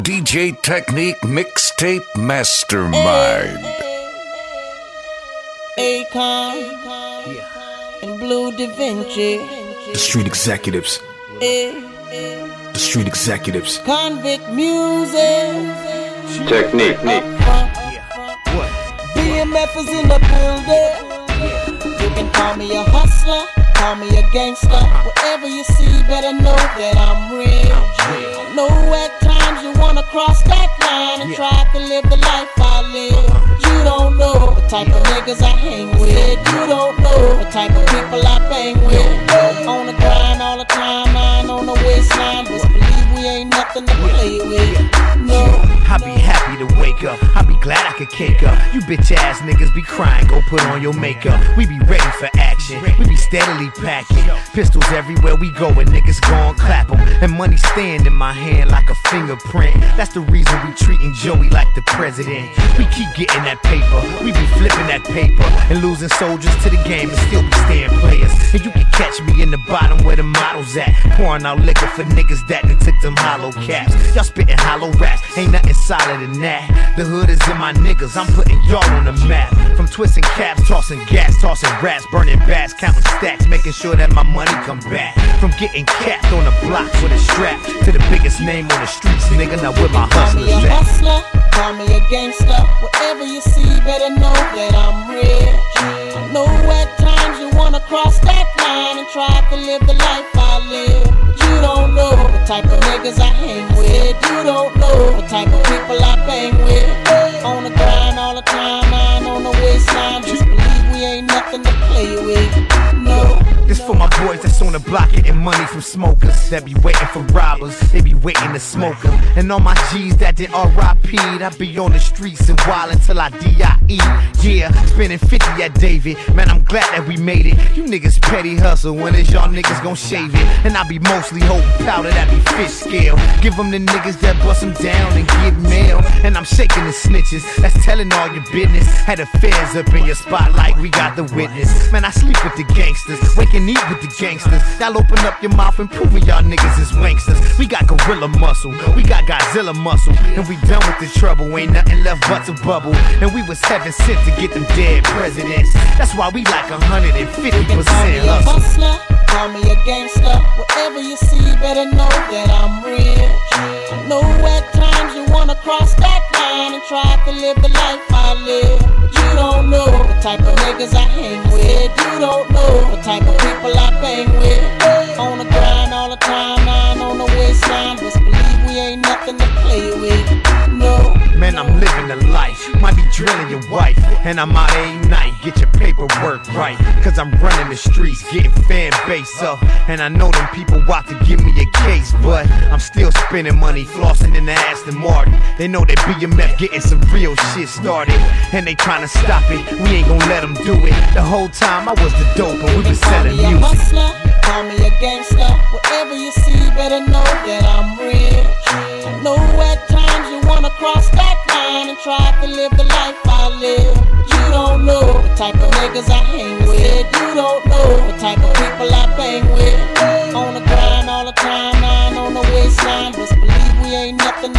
DJ Technique Mixtape Mastermind. Akon and Blue Da Vinci. The street executives. The street executives. Convict music. Technique. BMF is in the building. You can call me a hustler, call me a gangster. Whatever you see, better know that I'm real. I know at times you wanna cross that line and try to live the life I live. But you don't know the type of niggas I hang with. You don't know the type of people I bang with. On the grind all the time, mine on the waistline. Just believe we ain't nothing to play with. No. I be happy to wake up, I be glad I could cake up. You bitch ass niggas be crying, go put on your makeup. We be ready for action, we be steadily packing. Pistols everywhere we go and niggas gon' clap them. And money stand in my hand like a fingerprint. That's the reason we treating Joey like the president. We keep getting that paper, we be flipping that paper. And losing soldiers to the game and still be staying players. And you can catch me in the bottom where the models at, pouring out liquor for niggas that done took them hollow caps. Y'all spitting hollow raps, ain't nothing solid than that. The hood is in my niggas, I'm putting y'all on the map. From twisting caps, tossing gas, tossing rats, burning bats, counting stacks, making sure that my money come back. From getting capped on the block with a strap to the biggest name on the streets, nigga. Now where my hustlers at? Call me a hustler, at? Call me a gangster. Whatever you see, better know that I'm rich. I know at times you wanna cross that line and try to live the life I live. But you don't know the type of niggas I hang with. You don't know the type of people I bang with. On the grind all the time, mine on the waistline. Just believe we ain't nothing to play with. No. This for my boys that's on the block getting money from smokers that be waiting for robbers, they be waiting to smoke them. And all my G's that did RIP'd, I be on the streets and wild until I DIE. Yeah, spending 50 at David, man I'm glad that we made it. You niggas petty hustle, when is y'all niggas gon' shave it? And I be mostly holding powder that be fish scale. Give them the niggas that bust them down and give mail. And I'm shaking the snitches, that's telling all your business. Had the feds up in your spotlight, we got the witness. Man I sleep with the gangsters, waking eat with the gangsters. Y'all open up your mouth and prove me y'all niggas is wanksters. We got gorilla muscle, we got Godzilla muscle. And we done with the trouble, ain't nothing left but to bubble. And we was heaven sent to get them dead presidents. That's why we like 150% hustler. Call me a gangster. Whatever you see, better know that I'm rich. I know at times you wanna cross that line and try to live the life I live. But you don't know the type of niggas I hang with. You don't know the type of people I bang with. On the grind all the time, mine on the waistline. Just believe we ain't nothing to play with. No. Man, I'm living the life. Might be drilling your wife, and I'm out every night. Get your paperwork right, cause I'm running the streets, getting fan base up. And I know them people want to give me a case, but I'm still spending money, flossing in the Aston Martin. They know that BMF getting some real shit started, and they trying to stop it. We ain't gon' let them do it. The whole time I was the dope, and we was selling music. Call me a hustler, call me a gangster. Whatever you see, better know that I'm rich. I know at times you wanna cross that line and try to live the life I live. But you don't know the type of niggas I hang with. You don't know the type of people I bang with. On the grind all the time, mine on the waistline. Just believe we ain't nothing